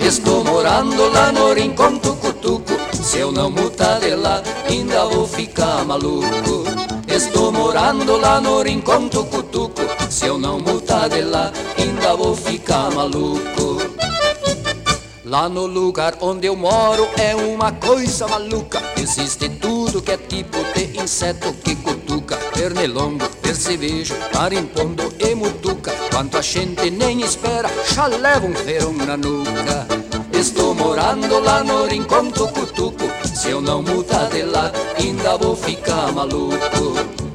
Estou morando lá no rincão tucutuco. Se eu não mutar de lá, ainda vou ficar maluco. Estou morando lá no rincão tucutuco. Se eu não mutar de lá, ainda vou ficar maluco. Lá no lugar onde eu moro é uma coisa maluca. Existe tudo que é tipo de inseto que cutuca: pernilongo, percevejo, carimpondo e mutuca. Quanto a gente nem espera, já leva um feirão na nuca. Estou morando lá no rincão tucutuco. Se eu não mudar de lá, ainda vou ficar maluco.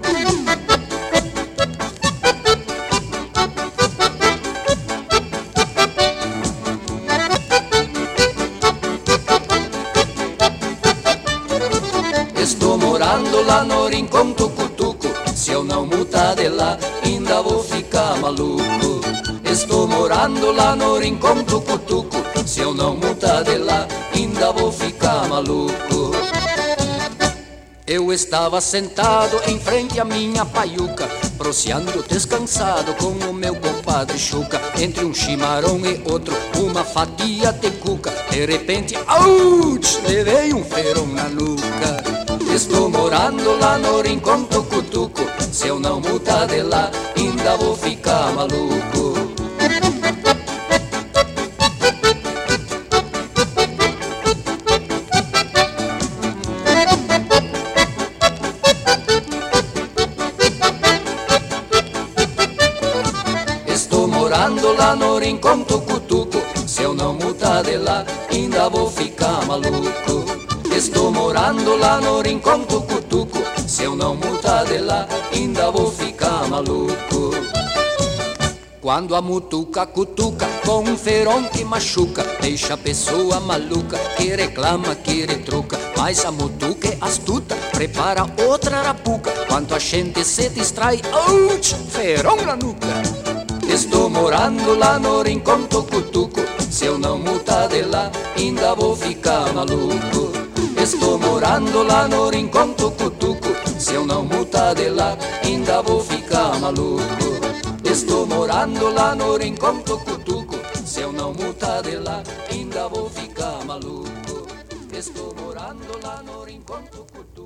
Estou morando lá no rincão tucutuco. Se eu não mudar de lá, ainda vou ficar maluco. Estou morando lá no rincão tucutuco. Se eu não mudar de lá, ainda vou ficar maluco. Eu estava sentado em frente à minha paiuca, proseando descansado com o meu compadre Chuca. Entre um chimarrão e outro, uma fatia de cuca. De repente, ouch, levei um feirão na nuca. Estou morando lá no rincão tucutuco. Se eu não mudar de lá, ainda vou ficar maluco. Estou morando lá no rincão tucutuco. Se eu não mudar de lá, ainda vou ficar maluco. Estou morando lá no rincão tucutuco. Se eu não mudar de lá, ainda vou ficar maluco. Quando a mutuca cutuca com um feirão que machuca, deixa a pessoa maluca que reclama, que retruca. Mas a mutuca é astuta, prepara outra arapuca. Quando a gente se distrai, ouch, feirão na nuca. Estou morando lá no rincão tucutuco. Se eu não mudar de lá, ainda vou ficar maluco. Estou morando lá no rincão tucutuco. Se eu não mudar de lá, ainda vou ficar maluco. Estou morando lá no rincão tucutuco. Se eu não mudar de lá, ainda vou ficar maluco. Estou morando lá no rincão tucutuco.